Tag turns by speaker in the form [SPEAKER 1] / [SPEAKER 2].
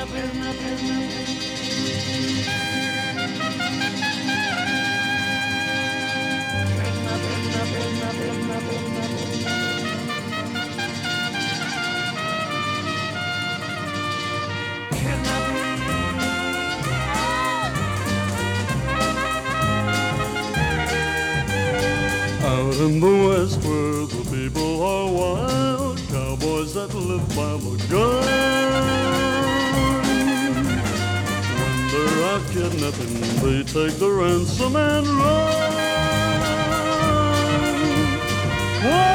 [SPEAKER 1] Out in the West where the people are wild, cowboys that live by the gun. When they're out kidnapping, they take the ransom and run. Whoa!